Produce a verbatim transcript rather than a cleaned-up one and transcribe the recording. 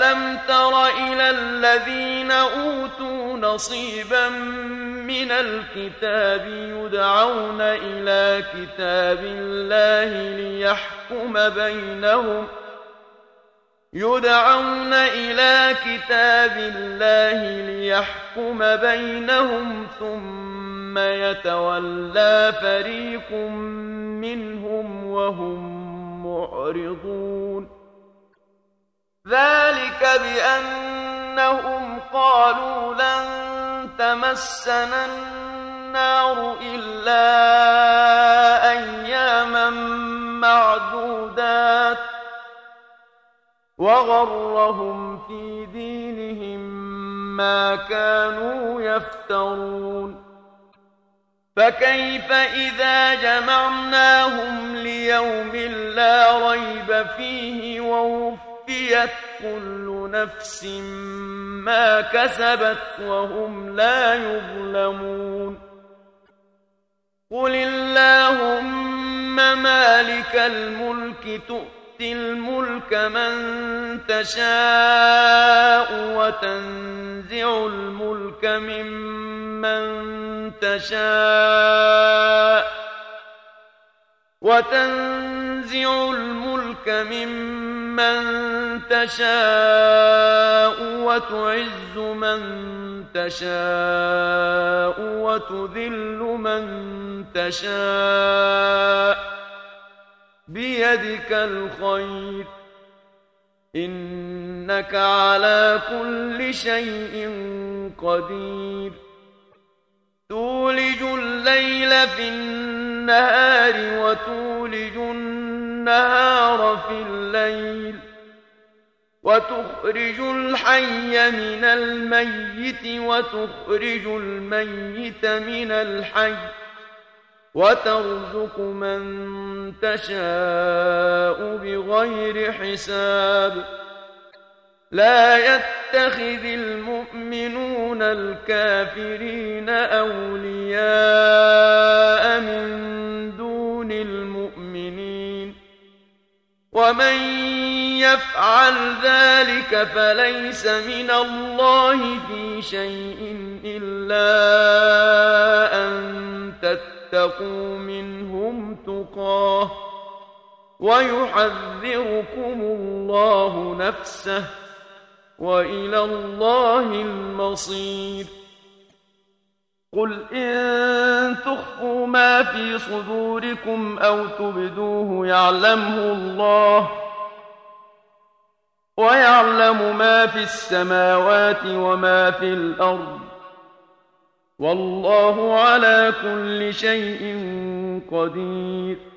ألم تر إلى الذين أوتوا نصيبا من الكتاب يدعون إلى كتاب الله ليحكم بينهم يدعون إلى كتاب الله ليحكم بينهم ثم يتولى فريق منهم وهم معرضون ذلك بأنهم قالوا لن تمسنا النار إلا أياما معدودات وغرهم في دينهم ما كانوا يفترون فكيف إذا جمعناهم ليوم لا ريب فيه ووفيت كل نفس ما كسبت وهم لا يظلمون قل اللهم مالك الملك تؤتي الملك من تشاء وتنزع الملك ممن تشاء وتنزع الملك ممن تشاء وتعز من تشاء وتذل من تشاء بيدك الخير إنك على كل شيء قدير تولج الليل في النهار وتولج النهار في الليل وتخرج الحي من الميت وتخرج الميت من الحي وترزق من تشاء بغير حساب لا يتخذ المؤمنون الكافرين أولياء من دون المؤمنين ومن يفعل ذلك فليس من الله في شيء إلا أن تتقوا منهم تقاه ويحذركم الله نفسه وإلى الله المصير قل إن تخفوا ما في صدوركم أو تبدوه يعلمه الله ويعلم ما في السماوات وما في الأرض والله على كل شيء قدير